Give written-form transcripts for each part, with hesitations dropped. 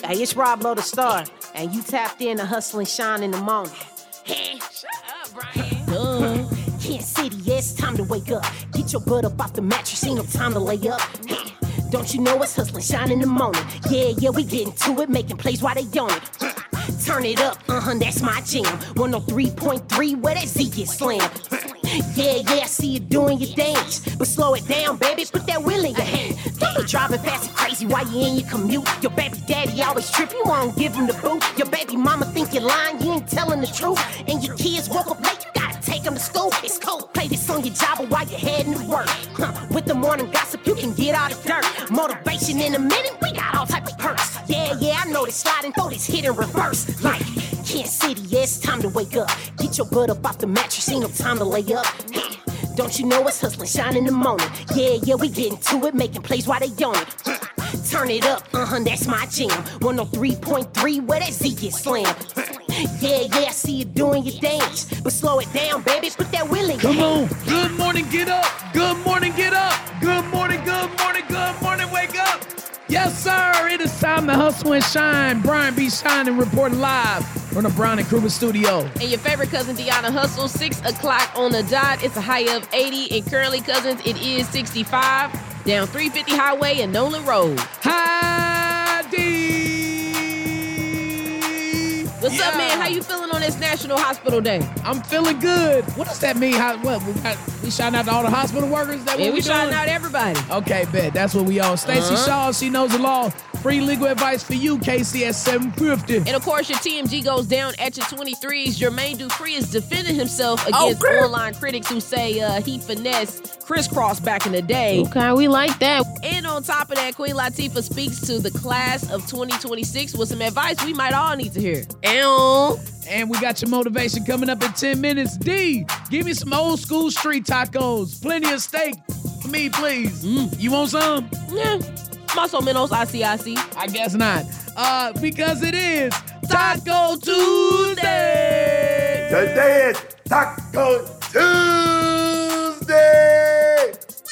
Hey, it's Rob Lowe the Star, and you tapped in to Hustle and Shine in the morning. Hey, shut up, Brian. Kansas City, yeah, it's time to wake up. Get your butt up off the mattress, ain't no time to lay up. Don't you know it's Hustle and Shine in the morning? Yeah, we getting to it, making plays while they on it. Turn it up, that's my jam. 103.3, where that Z gets slammed. Yeah, I see you doing your dance. But slow it down, baby, put that wheel in your hand. Don't be driving fast and crazy while you in your commute. Your baby daddy always trip, you won't give him the boot. Your baby mama think you're lying, you ain't telling the truth. And your kids woke up late, you gotta take them to school. It's cold, play this on your job or while you're heading to work. With the morning gossip, you can get all the dirt. Motivation in a minute, we got all type of perks. Yeah, I know this slide and throw this hit in reverse. Like Kansas City, yeah, it's time to wake up. Get your butt up off the mattress, ain't no time to lay up. Don't you know it's Hustle and Shine in the morning? Yeah, we getting to it, making plays while they on it. Turn it up, that's my jam. 103.3, where that Z gets slammed. Yeah, I see you doing your dance. But slow it down, baby, put that wheel in your hand. Come on, good morning, get up. Good morning, get up. Good morning, wake up. Yes, sir, it is time to Hustle and Shine. Brian B. Shining reporting live from the Brown and Kruger studio. And your favorite cousin, Deanna Hustle, 6 o'clock on the dot. It's a high of 80. And currently, cousins, it is 65 down 350 Highway and Nolan Road. Hi, D. What's up, man? How you feeling on this National Hospital Day? I'm feeling good. What does that mean? We shouting out to all the hospital workers? We shouting out everybody. Okay, bet. That's what we on. Stacey Shaw, she knows the law. Free legal advice for you, KC at 750. And of course, your TMG goes down at your 23s. Jermaine Dupri is defending himself against online critics who say he finessed crisscross back in the day. Okay, we like that. And on top of that, Queen Latifah speaks to the class of 2026 with some advice we might all need to hear. And we got your motivation coming up in 10 minutes. D, give me some old school street tacos. Plenty of steak for me, please. You want some? Yeah. Muscle Minos, ICIC. I guess not. Because it is Taco Tuesday. Today is Taco Tuesday.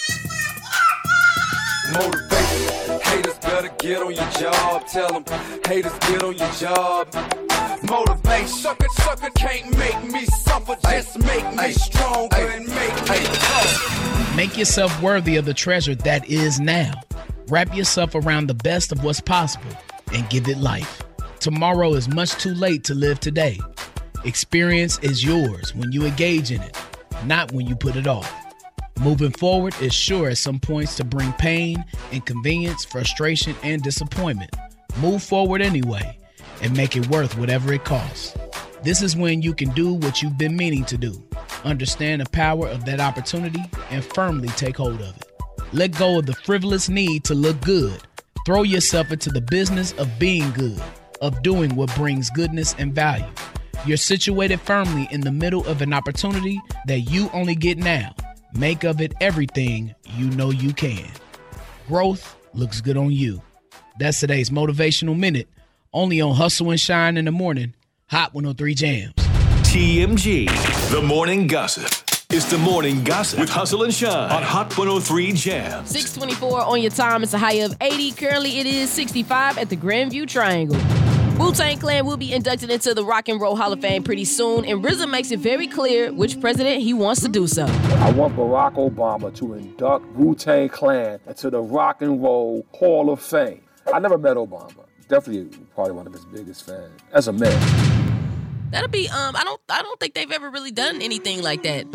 Motivation. Haters better get on your job. Tell them haters get on your job. Motivation. Sucker can't make me suffer. Just make me stronger and make me tough. Make yourself worthy of the treasure that is now. Wrap yourself around the best of what's possible and give it life. Tomorrow is much too late to live today. Experience is yours when you engage in it, not when you put it off. Moving forward is sure at some points to bring pain, inconvenience, frustration, and disappointment. Move forward anyway and make it worth whatever it costs. This is when you can do what you've been meaning to do. Understand the power of that opportunity and firmly take hold of it. Let go of the frivolous need to look good. Throw yourself into the business of being good, of doing what brings goodness and value. You're situated firmly in the middle of an opportunity that you only get now. Make of it everything you know you can. Growth looks good on you. That's today's Motivational Minute, only on Hustle and Shine in the morning. Hot 103 Jams. TMG, The Morning Gossip. It's The Morning Gossip with Hustle and Shine on Hot 103 Jams. 624 on your time. It's a high of 80. Currently, it is 65 at the Grandview Triangle. Wu-Tang Clan will be inducted into the Rock and Roll Hall of Fame pretty soon, and RZA makes it very clear which president he wants to do so. I want Barack Obama to induct Wu-Tang Clan into the Rock and Roll Hall of Fame. I never met Obama. Definitely probably one of his biggest fans as a man. That'll be I don't think they've ever really done anything like that.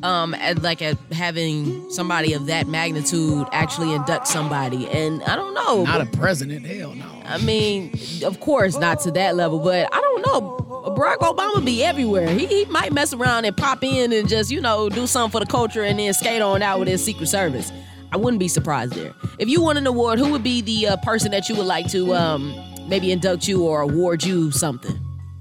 At having somebody of that magnitude actually induct somebody, and I don't know. Not a president, hell no. I mean, of course, not to that level, but I don't know. Barack Obama be everywhere. He might mess around and pop in and just, do something for the culture and then skate on out with his Secret Service. I wouldn't be surprised there. If you won an award, who would be the person that you would like to maybe induct you or award you something?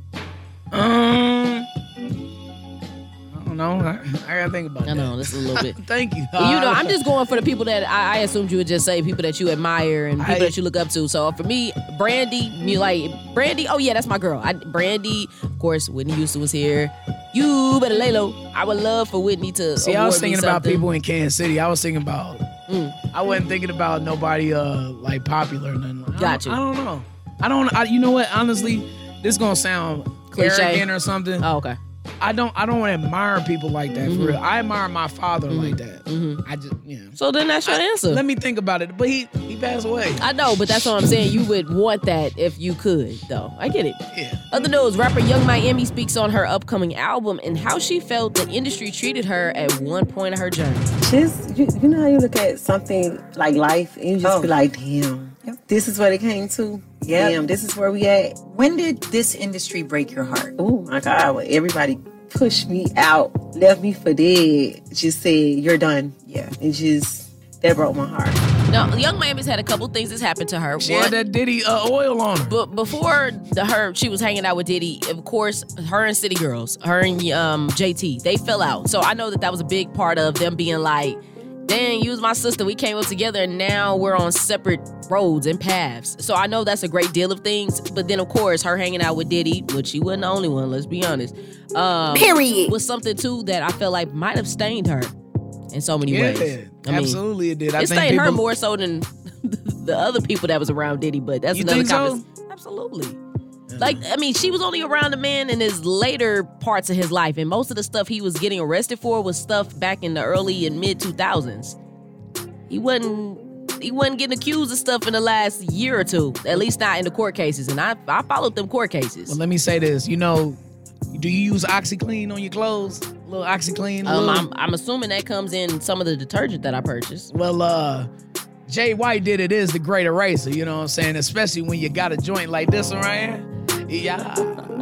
I gotta think about that. I know, this is a little bit. Thank you. I'm just going for the people that I assumed you would just say people that you admire and people that you look up to. So for me, Brandy, Brandy, oh yeah, that's my girl. Brandy, of course, Whitney Houston was here. You better lay low. I would love for Whitney to See, I was thinking about something. people in Kansas City. I was thinking about, I wasn't thinking about nobody like popular or nothing. Got you. I don't know. You know what? Honestly, this gonna sound Cliche. arrogant or something. Oh, okay. I don't admire people like that for real. I admire my father like that. I just So then that's your answer. Let me think about it. But he passed away. I know, but that's what I'm saying. You would want that if you could, though. I get it. Yeah. Other news, rapper Young Miami speaks on her upcoming album and how she felt the industry treated her at one point of her journey. Just, you know how you look at something like life and you just be like, damn, this is what it came to? Damn, this is where we at? When did this industry break your heart? Oh my God, well, everybody pushed me out, left me for dead, just said, you're done. Yeah. And that broke my heart. Now, Young Miami's had a couple things that's happened to her. She had that Diddy oil on her. But before she was hanging out with Diddy, of course, her and City Girls, her and JT, they fell out. So I know that was a big part of them being like, dang, you was my sister. We came up together and now we're on separate roads and paths. So I know that's a great deal of things. But then, of course, her hanging out with Diddy, which she wasn't the only one, let's be honest. Period. Was something, too, that I felt like might have stained her in so many ways. Absolutely it did. It stained her more so than the other people that was around Diddy, but that's another conversation. So? Absolutely. Like, I mean, she was only around the man in his later parts of his life, and most of the stuff he was getting arrested for was stuff back in the early and mid 2000s. He wasn't getting accused of stuff in the last year or two, at least not in the court cases, and I followed them court cases. Well, let me say this, do you use OxyClean on your clothes? A little OxyClean? I'm assuming that comes in some of the detergent that I purchased. Well, Jay White did it is the great eraser, you know what I'm saying? Especially when you got a joint like this one right here. Yeah.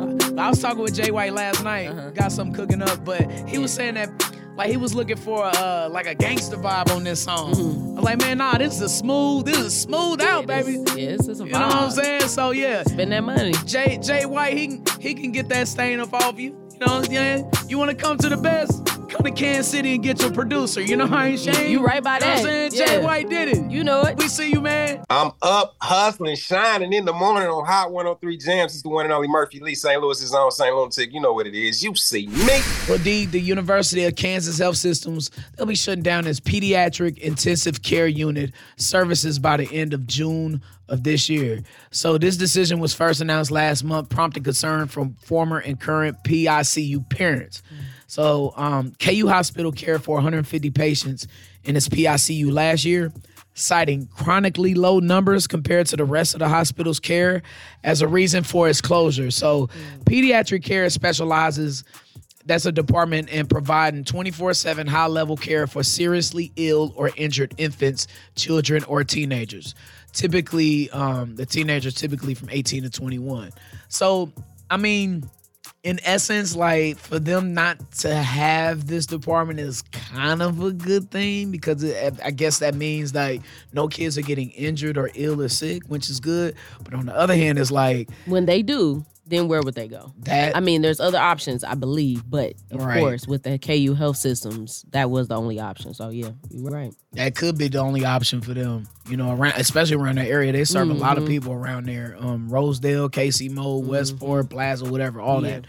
I was talking with Jay White last night. Got something cooking up, but he was saying that like he was looking for like a gangster vibe on this song. I'm like, man, nah, this is smooth out, baby. This is a vibe. You know what I'm saying? So yeah. Spend that money. Jay White, he can get that stain up off you. You know what I'm saying? You want to come to the best? Come to Kansas City and get your producer. You know how I ain't Shane? You right by that. You know what I'm saying? Jay White did it. You know it. We see you, man. I'm up, hustling, shining in the morning on Hot 103 Jams. It's the one and only Murphy Lee, St. Louis' own St. Lunatic. You know what it is. You see me. Well, the University of Kansas Health Systems, they'll be shutting down its pediatric intensive care unit services by the end of June of this year. So this decision was first announced last month, prompting concern from former and current PICU parents. So KU Hospital cared for 150 patients in its PICU last year, citing chronically low numbers compared to the rest of the hospital's care as a reason for its closure. So pediatric care specializes, that's a department in providing 24/7 high-level care for seriously ill or injured infants, children, or teenagers. Typically, the teenagers typically from 18 to 21. So, I mean, in essence, like, for them not to have this department is kind of a good thing because I guess that means like no kids are getting injured or ill or sick, which is good. But on the other hand, it's like when they do, then where would they go? I mean, there's other options, I believe, but of course, with the KU Health Systems, that was the only option. So yeah, you're right. That could be the only option for them, around, especially around that area. They serve a lot of people around there. Rosedale, Casey Mo, Westport, Plaza, whatever, all that.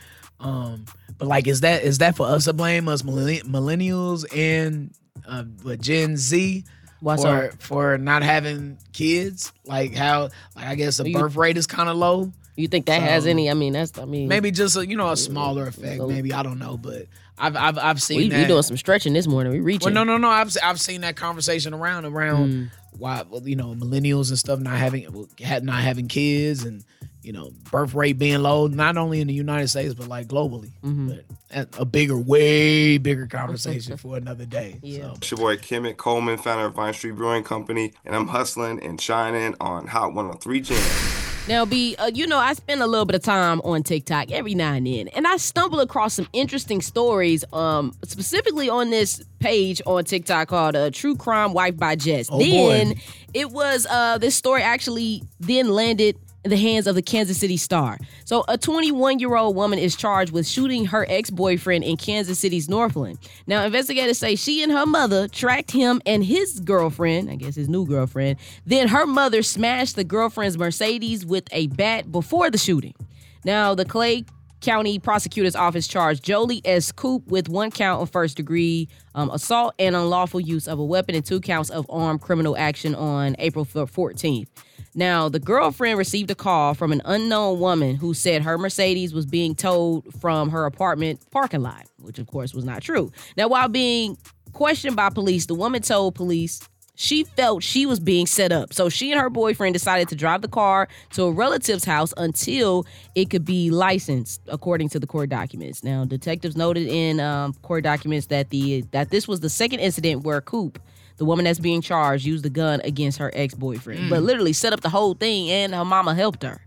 But like, is that for us to blame, us millennials and Gen Z? For not having kids? Like how, I guess the birth rate is kind of low. You think that has any? I mean, maybe just a smaller effect. Maybe, I don't know, but I've seen that. We doing some stretching this morning. We reaching. Well, no. I've seen that conversation around why millennials and stuff not having kids and birth rate being low, not only in the United States but like globally. But that's way bigger conversation for another day. Yeah. So. It's your boy Kemet Coleman, founder of Vine Street Brewing Company, and I'm hustling and shining on Hot 103 Jams. Now, B, I spend a little bit of time on TikTok every now and then, and I stumble across some interesting stories, specifically on this page on TikTok called True Crime Wife by Jess. It was, this story actually then landed in the hands of the Kansas City Star. So a 21-year-old woman is charged with shooting her ex-boyfriend in Kansas City's Northland. Now, investigators say she and her mother tracked him and his girlfriend, I guess his new girlfriend. Then her mother smashed the girlfriend's Mercedes with a bat before the shooting. Now, the Clay County Prosecutor's Office charged Jolie S. Coop with 1 count of first-degree assault and unlawful use of a weapon and 2 counts of armed criminal action on April 14th. Now, the girlfriend received a call from an unknown woman who said her Mercedes was being towed from her apartment parking lot, which of course was not true. Now, while being questioned by police, the woman told police she felt she was being set up. So she and her boyfriend decided to drive the car to a relative's house until it could be licensed, according to the court documents. Now, detectives noted in court documents that this was the second incident where Coop, the woman that's being charged, used the gun against her ex-boyfriend, but literally set up the whole thing, and her mama helped her.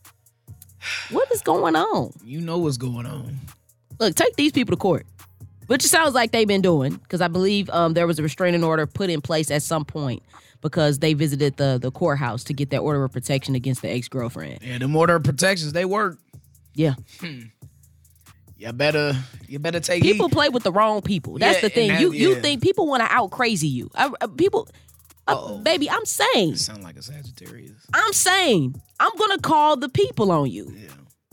What is going on? You know what's going on. Look, take these people to court. Which it sounds like they've been doing, because I believe there was a restraining order put in place at some point because they visited the courthouse to get that order of protection against the ex-girlfriend. Yeah, them order of protections, they work. Yeah. You better take people heed. play with the wrong people. That's the thing. You think people want to out crazy you. Baby, I'm saying. You sound like a Sagittarius. I'm saying. I'm going to call the people on you. Yeah.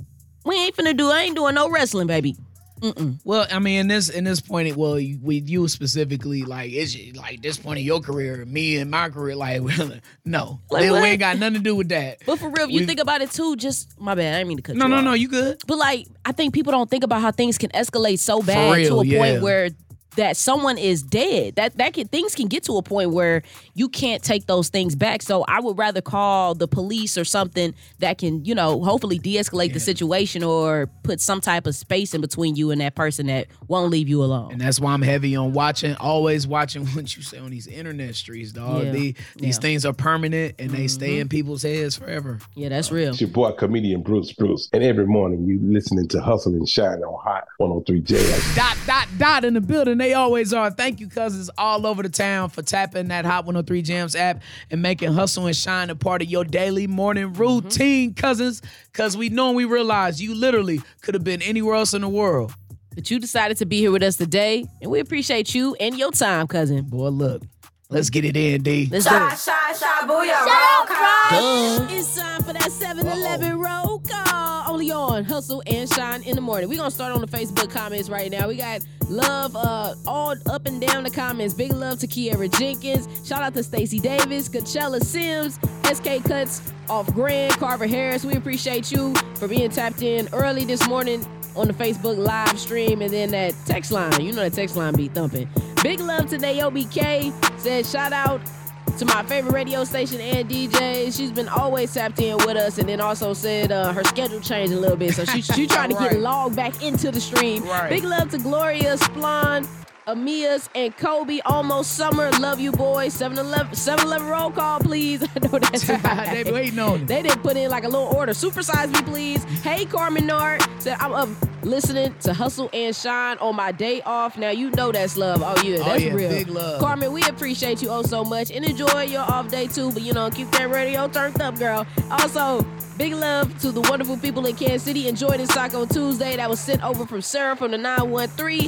I ain't doing no wrestling, baby. Mm-mm. Well, I mean, in this point, with you specifically, like, it's like this point in your career, me and my career, like, no, we ain't got nothing to do with that. But for real, if you think about it too, just my bad, I didn't mean to cut you off. No, you good. But like, I think people don't think about how things can escalate so bad to a point where that someone is dead. Things can get to a point where you can't take those things back. So I would rather call the police or something that can, hopefully de-escalate the situation or put some type of space in between you and that person that won't leave you alone. And that's why I'm heavy on always watching what you say on these internet streets, dog. Yeah. These things are permanent and they stay in people's heads forever. Yeah, that's real. It's your boy, comedian Bruce. And every morning you listening to Hustle and Shine on Hot 103 Dot in the building. They always are. Thank you, cousins, all over the town for tapping that Hot 103 Jams app and making Hustle and Shine a part of your daily morning routine, cousins, because we know and we realize you literally could have been anywhere else in the world. But you decided to be here with us today, and we appreciate you and your time, cousin. Boy, look, let's get it in, D. Let's do it. Booyah, roll call. It's time for that 7-Eleven roll call. Only on Hustle and Shine in the morning. We're going to start on the Facebook comments right now. We got love all up and down the comments. Big love to Kiera Jenkins. Shout out to Stacey Davis, Coachella Sims, SK Cuts off Grand, Carver Harris. We appreciate you for being tapped in early this morning on the Facebook live stream, and then that text line. You know that text line be thumping. Big love to Naomi K. Said shout out to my favorite radio station and DJ. She's been always tapped in with us, and then also said her schedule changed a little bit, so she trying to get logged back into the stream. Right. Big love to Gloria, Splon, Amias, and Kobe. Almost summer. Love you, boys. 7-Eleven roll call, please. I know that's right. They waiting on it. They didn't put in like a little order. Supersize me, please. Hey, Carmen Nard said, I'm up listening to Hustle and Shine on my day off. Now, you know that's love. Oh, yeah, that's real. Big love. Carmen, we appreciate you so much. And enjoy your off day, too. But, keep that radio turned up, girl. Also, big love to the wonderful people in Kansas City. Enjoy this Taco Tuesday that was sent over from Sarah from the 913.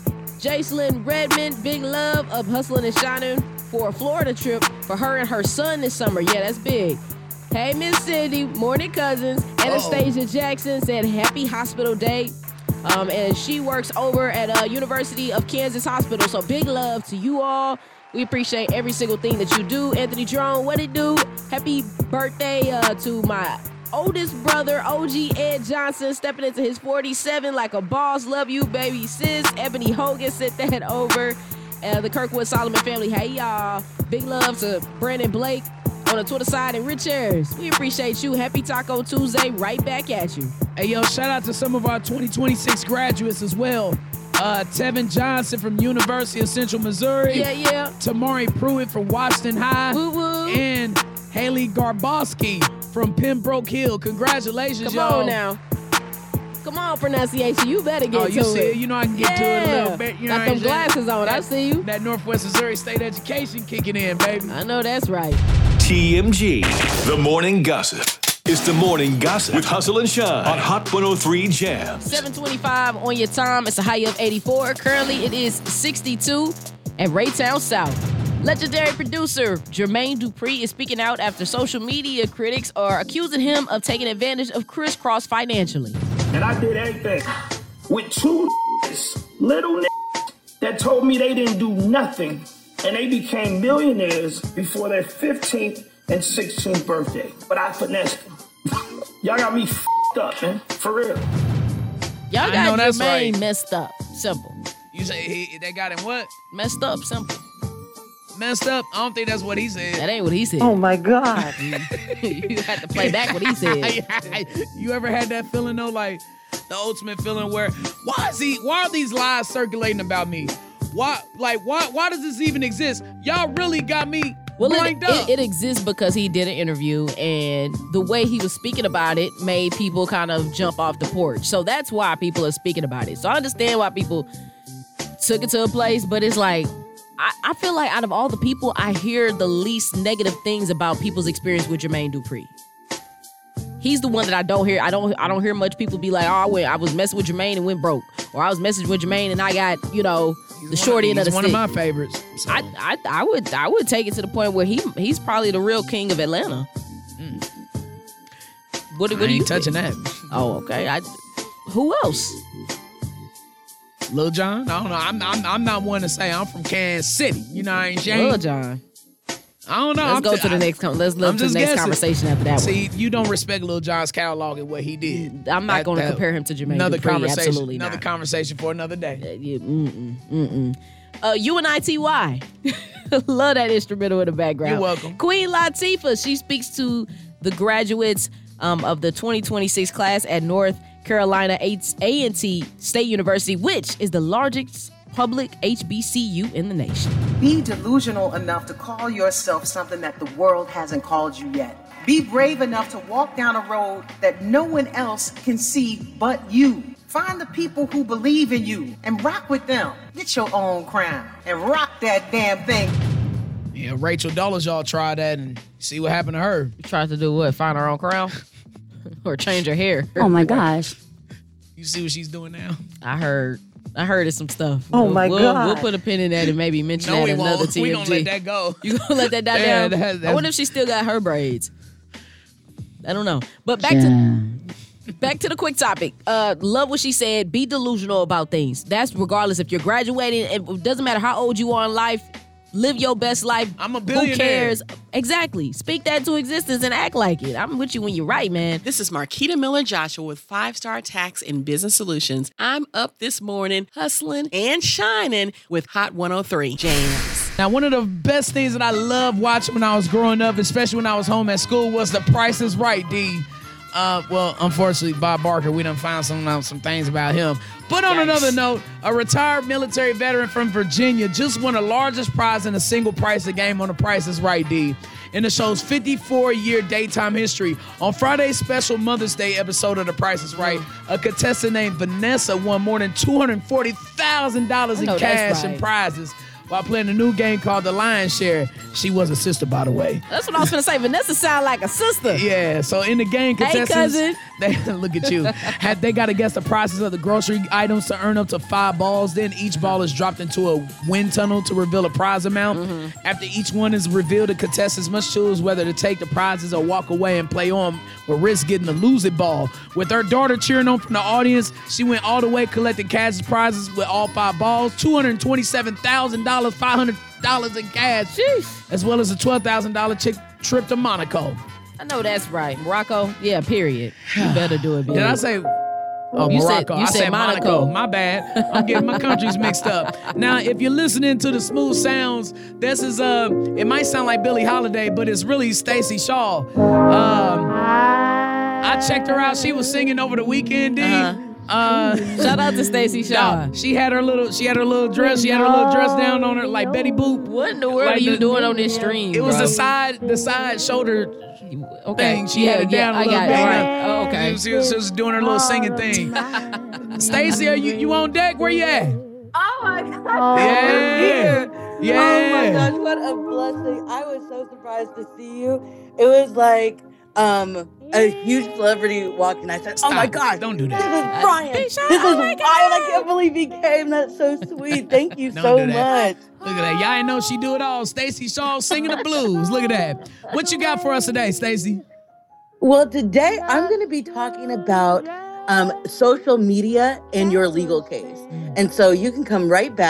Jacelyn Redmond, big love of Hustling and Shining for a Florida trip for her and her son this summer. Yeah, that's big. Hey, Miss Cindy, morning cousins. Anastasia Jackson said happy hospital day. And she works over at University of Kansas Hospital. So big love to you all. We appreciate every single thing that you do. Anthony Jerome, what it do? Happy birthday to my oldest brother, OG Ed Johnson, stepping into his 47 like a boss. Love you, baby sis. Ebony Hogan sent that over. The Kirkwood Solomon family, hey, y'all. Big love to Brandon Blake on the Twitter side and Rich Harris. We appreciate you. Happy Taco Tuesday. Right back at you. Hey, yo, shout out to some of our 2026 graduates as well. Tevin Johnson from University of Central Missouri. Yeah. Tamari Pruitt from Washington High. Woo-woo. And Haley Garbowski from Pembroke Hill. Congratulations, y'all. Come on now. Come on, pronunciation. You better get to it. You see it. You know I can get to it a little bit. Got them glasses on. I see you. That Northwest Missouri State education kicking in, baby. I know that's right. TMG, The Morning Gossip. It's The Morning Gossip with Hustle and Shine on Hot 103 Jams. 7:25 on your time. It's a high of 84. Currently, it is 62 at Raytown South. Legendary producer Jermaine Dupri is speaking out after social media critics are accusing him of taking advantage of Criss Cross financially. And I did everything with two little that told me they didn't do nothing and they became millionaires before their 15th and 16th birthday. But I finessed them. Y'all got me f***ed up, man. For real. Y'all got Jermaine messed up. Simple. You say they got him what? Messed up. Simple. Messed up? I don't think that's what he said. That ain't what he said. Oh, my God. You had to play back what he said. You ever had that feeling, though, like the ultimate feeling where, why are these lies circulating about me? Why does this even exist? Y'all really got me blanked up. It exists because he did an interview, and the way he was speaking about it made people kind of jump off the porch. So that's why people are speaking about it. So I understand why people took it to a place, but it's like, I feel like out of all the people, I hear the least negative things about people's experience with Jermaine Dupri. He's the one that I don't hear. I don't hear much people be like, oh, I was messing with Jermaine and went broke, or I was messing with Jermaine and I got, the shorty end of the stick. He's one of my favorites. So. I would take it to the point where he's probably the real king of Atlanta. What do you touching that? Oh, okay. Who else? Lil Jon? I don't know. I'm not one to say I'm from Kansas City. You know, I ain't ashamed. Lil Jon. I don't know. Let's go to the next conversation after that one. See, you don't respect Lil Jon's catalog and what he did. I'm not going to compare him to Jermaine Dupri. Absolutely not. Another conversation for another day. UNITY. Love that instrumental in the background. You're welcome. Queen Latifah, she speaks to the graduates of the 2026 class at North Carolina A&T State University, which is the largest public HBCU in the nation. Be delusional enough to call yourself something that the world hasn't called you yet. Be brave enough to walk down a road that no one else can see but you. Find the people who believe in you and rock with them. Get your own crown and rock that damn thing. Yeah, Rachel Dolezal tried that and see what happened to her. You tried to do what? Find her own crown? Or change her hair? Oh my gosh. You see what she's doing now? I heard it's some stuff. Oh my God. We'll put a pin in that and maybe mention that in another TMG. We gonna let that go. You gonna let that die down? I wonder if she still got her braids. I don't know. But back to the quick topic. Love what she said. Be delusional about things. That's regardless if you're graduating. It doesn't matter how old you are in life. Live your best life. I'm a billionaire. Who cares? Exactly. Speak that to existence and act like it. I'm with you when you're right, man. This is Marquita Miller Joshua with 5-Star Tax and Business Solutions. I'm up this morning hustling and shining with Hot 103 James. Now, one of the best things that I loved watching when I was growing up, especially when I was home at school, was The Price is Right, D. Well, unfortunately, Bob Barker, we done found some things about him. But on another note, a retired military veteran from Virginia just won the largest prize in a single price of game on The Price is Right, D. In the show's 54-year daytime history, on Friday's special Mother's Day episode of The Price is Right, a contestant named Vanessa won more than $240,000 in cash and prizes while playing a new game called The Lion's Share. She was a sister, by the way. That's what I was going to say. Vanessa sound like a sister. Yeah, so in the game, contestants... Hey, cousin. Look at you. They got to guess the prices of the grocery items to earn up to 5 balls. Then each ball is dropped into a wind tunnel to reveal a prize amount. Mm-hmm. After each one is revealed, the contestants must choose whether to take the prizes or walk away and play on with risk getting the losing ball. With her daughter cheering on from the audience, she went all the way collecting cash prizes with all 5 balls, $227,000, $500 in cash, Jeez. as well as a $12,000 trip to Monaco. I know that's right. Morocco? Yeah, period. You better do it, baby. Did I say... Oh, you Morocco. I said Monaco. My bad. I'm getting my countries mixed up. Now, if you're listening to the smooth sounds, this is, it might sound like Billie Holiday, but it's really Stacey Shaw. I checked her out. She was singing over the weekend, D. Shout out to Stacey Shaw. No, she had her little dress. She had her little dress down on her like Betty Boop. What in the world are you doing on this stream? It was the side shoulder thing. She had it down a little bit. Right. Oh, okay. She was doing her little singing thing. Stacey, are you on deck? Where you at? Oh my gosh. Yeah. Yeah. Oh my gosh, what a blessing. I was so surprised to see you. It was like a huge celebrity walked in. I said, Stop. Oh my God. Don't do that. This is Brian. This is Brian. I can't believe he came. That's so sweet. Thank you so much. Look at that. Y'all ain't know she do it all. Stacey Shaw singing the blues. Look at that. What you got for us today, Stacey? Well, today I'm going to be talking about social media in your legal case. And so you can come right back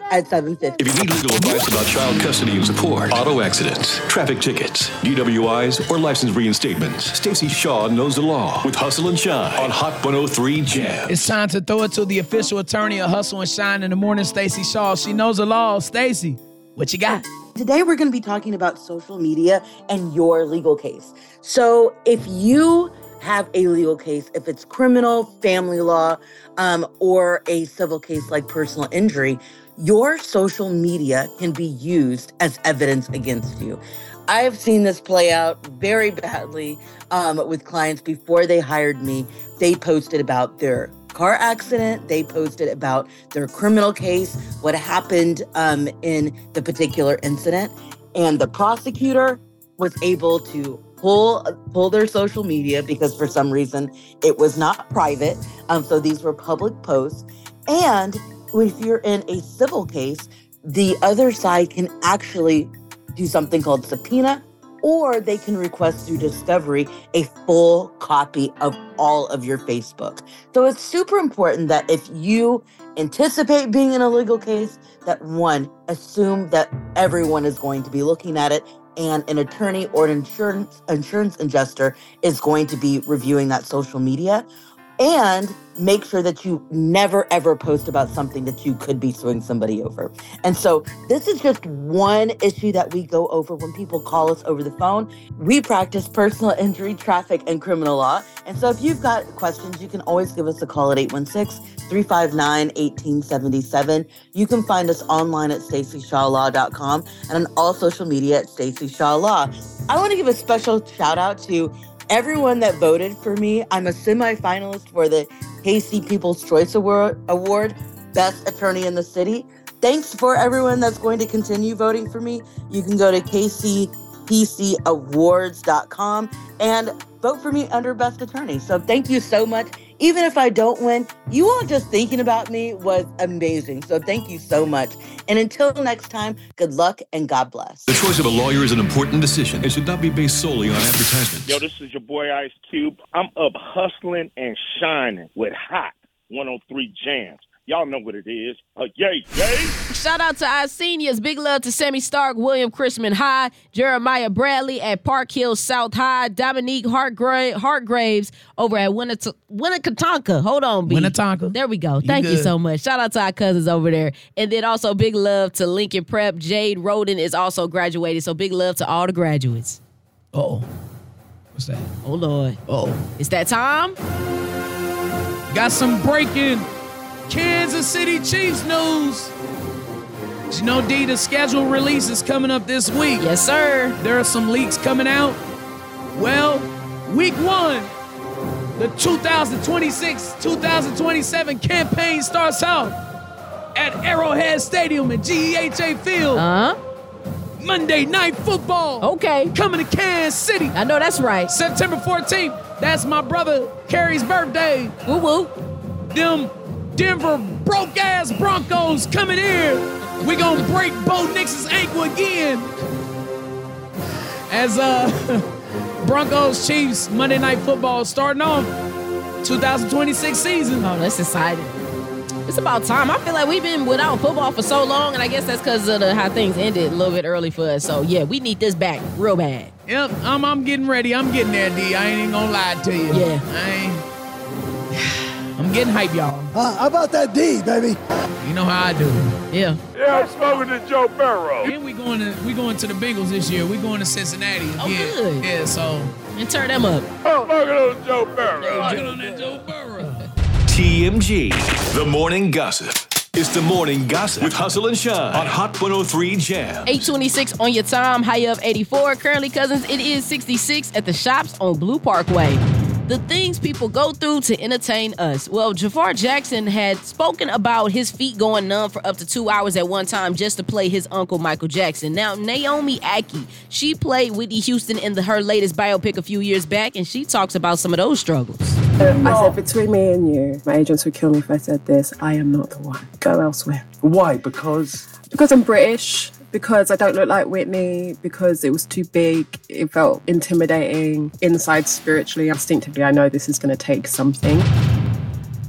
at 7:50. If you need legal advice about child custody and support, auto accidents, traffic tickets, DWIs, or license reinstatements, Stacey Shaw knows the law with Hustle and Shine on Hot 103 Jam. It's time to throw it to the official attorney of Hustle and Shine in the morning, Stacey Shaw. She knows the law. Stacey, what you got? Today, we're going to be talking about social media and your legal case. So if you have a legal case, if it's criminal, family law, or a civil case like personal injury, your social media can be used as evidence against you. I have seen this play out very badly with clients before they hired me. They posted about their car accident. They posted about their criminal case, what happened in the particular incident. And the prosecutor was able to pull their social media because for some reason it was not private. So these were public posts. And if you're in a civil case, the other side can actually do something called subpoena, or they can request through discovery a full copy of all of your Facebook. So it's super important that if you anticipate being in a legal case, that one, assume that everyone is going to be looking at it and an attorney or an insurance adjuster is going to be reviewing that social media. And make sure that you never, ever post about something that you could be suing somebody over. And so this is just one issue that we go over when people call us over the phone. We practice personal injury, traffic, and criminal law. And so if you've got questions, you can always give us a call at 816-359-1877. You can find us online at StaceyShawLaw.com and on all social media at Stacey Shaw Law. I want to give a special shout out to everyone that voted for me. I'm a semifinalist for the KC People's Choice Award, Best Attorney in the City. Thanks for everyone that's going to continue voting for me. You can go to kcpcawards.com and vote for me under Best Attorney. So thank you so much. Even if I don't win, you all just thinking about me was amazing. So thank you so much. And until next time, good luck and God bless. The choice of a lawyer is an important decision and should not be based solely on advertisements. Yo, this is your boy Ice Cube. I'm up hustling and shining with Hot 103 Jams. Y'all know what it is. Yay, yay. Shout out to our seniors. Big love to Sammy Stark, William Chrisman High, Jeremiah Bradley at Park Hill South High, Dominique Hartgraves over at Winnetonka. Hold on, B. Winnetonka. There we go. Thank you so much. Shout out to our cousins over there. And then also big love to Lincoln Prep. Jade Roden is also graduated. So big love to all the graduates. Uh-oh. What's that? Oh, Lord. Uh-oh. It's that time? Got some breaking Kansas City Chiefs news. You know, D, the schedule release is coming up this week. Yes, sir. There are some leaks coming out. Well, week 1, the 2026-2027 campaign starts out at Arrowhead Stadium at GEHA Field. Monday Night Football. Okay. Coming to Kansas City. I know that's right. September 14th. That's my brother Kerry's birthday. Woo woo. Them Denver broke-ass Broncos coming here. We gonna break Bo Nix's ankle again. As Broncos Chiefs Monday Night Football starting off 2026 season. Oh, that's exciting. It's about time. I feel like we've been without football for so long, and I guess that's because of how things ended a little bit early for us. So, yeah, we need this back real bad. Yep, I'm getting ready. I'm getting there, D. I ain't even gonna lie to you. Yeah. I'm getting hype, y'all. How about that D, baby? You know how I do. Yeah. Yeah, I'm smoking to Joe Burrow. And we going to the Bengals this year. We going to Cincinnati again. Oh, good. Yeah, so. And turn them up. I'm smoking on Joe Burrow. Get on that Joe Burrow. TMG, the morning gossip. It's the morning gossip with Hustle and Shine on Hot 103 Jam. 826 on your time, high of 84. Currently, cousins, it is 66 at the shops on Blue Parkway. The things people go through to entertain us. Well, Jafar Jackson had spoken about his feet going numb for up to 2 hours at one time just to play his uncle Michael Jackson. Now, Naomi Aki, she played Whitney Houston in her latest biopic a few years back, and she talks about some of those struggles. I said, between me and you, my agents would kill me if I said this. I am not the one. Go elsewhere. Why? Because I'm British. Because I don't look like Whitney, because it was too big, it felt intimidating. Inside, spiritually, instinctively, I know this is going to take something.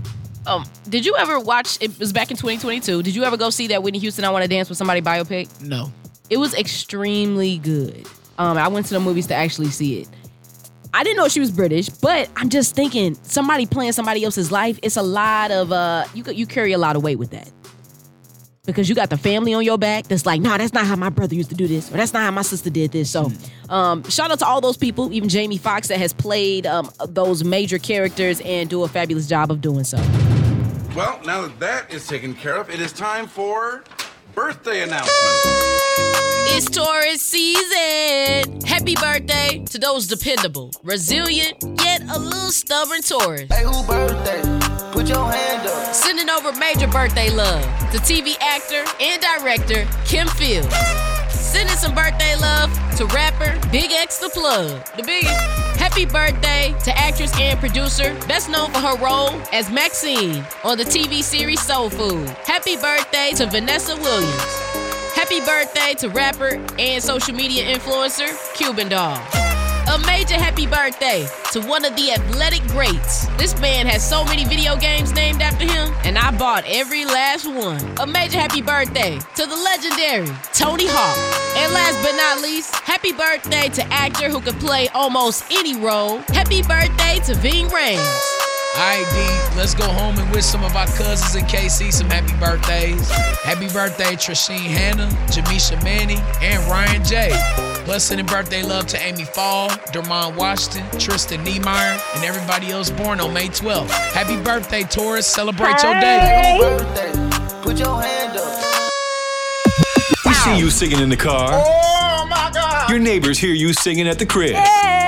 Did you ever watch, it was back in 2022, did you ever go see that Whitney Houston I Want to Dance with Somebody biopic? No. It was extremely good. I went to the movies to actually see it. I didn't know she was British, but I'm just thinking, somebody playing somebody else's life, it's a lot of, you carry a lot of weight with that. Because you got the family on your back that's like, nah, that's not how my brother used to do this, or that's not how my sister did this. So shout out to all those people, even Jamie Foxx that has played those major characters and do a fabulous job of doing so. Well, now that is taken care of, it is time for birthday announcements. It's Taurus season. Happy birthday to those dependable, resilient, yet a little stubborn Taurus. Hey, who birthday? Put your hand up. Sending over major birthday love to TV actor and director Kim Fields. Sending some birthday love to rapper Big X the Plug, the biggest. Happy birthday to actress and producer, best known for her role as Maxine on the TV series Soul Food. Happy birthday to Vanessa Williams. Happy birthday to rapper and social media influencer Cuban Doll. A major happy birthday to one of the athletic greats. This man has so many video games named after him, and I bought every last one. A major happy birthday to the legendary Tony Hawk. And last but not least, happy birthday to actor who could play almost any role. Happy birthday to Ving Rhames. All right, D, let's go home and wish some of our cousins in KC some happy birthdays. Happy birthday, Trasheen Hannah, Jamisha Manning, and Ryan J. Plus, sending birthday love to Amy Fall, Dermond Washington, Tristan Niemeyer, and everybody else born on May 12th. Happy birthday, Taurus. Celebrate your day. Birthday. Put your hand up. We see you singing in the car. Oh, my God. Your neighbors hear you singing at the crib.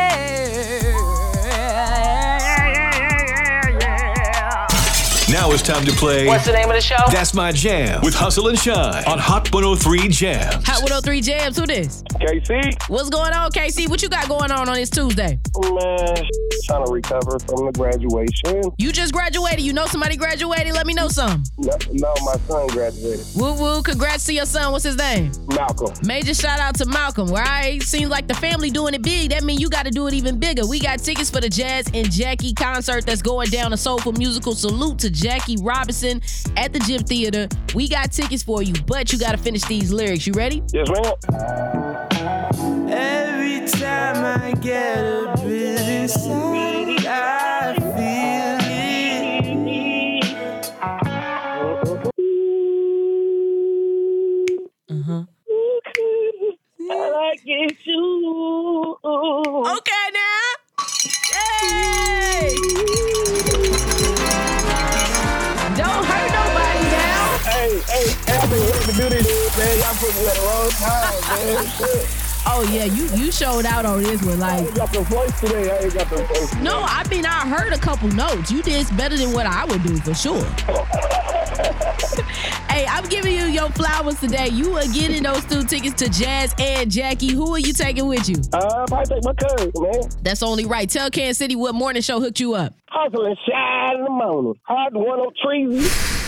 Now it's time to play. What's the name of the show? That's My Jam with Hustle and Shine on Hot 103 Jams. Hot 103 Jams, who this? KC. What's going on, KC? What you got going on this Tuesday? Man, trying to recover from the graduation. You just graduated. You know somebody graduated? Let me know something. No, my son graduated. Woo woo, congrats to your son. What's his name? Malcolm. Major shout out to Malcolm, right? Seems like the family doing it big. That means you got to do it even bigger. We got tickets for the Jazz and Jackie concert that's going down, a soulful musical salute to Jackie Robinson at the Gym Theater. We got tickets for you, but you got to finish these lyrics. You ready? Yes, ma'am. Every time I get a bit inside, I feel it. I get you. Okay, now. Hey! Don't hurt nobody now. Hey, I've been waiting to do this, man. Y'all put me at the wrong time, man. Shit. Oh, yeah, you showed out on this one. Like, I ain't got the voice today. I ain't got the voice today. No, I mean, I heard a couple notes. You did better than what I would do, for sure. Hey, I'm giving you your flowers today. You are getting those 2 tickets to Jazz and Jackie. Who are you taking with you? I might take my cousin, man. That's only right. Tell Kansas City what morning show hooked you up. Hustle and Shine in the morning. Hot 103.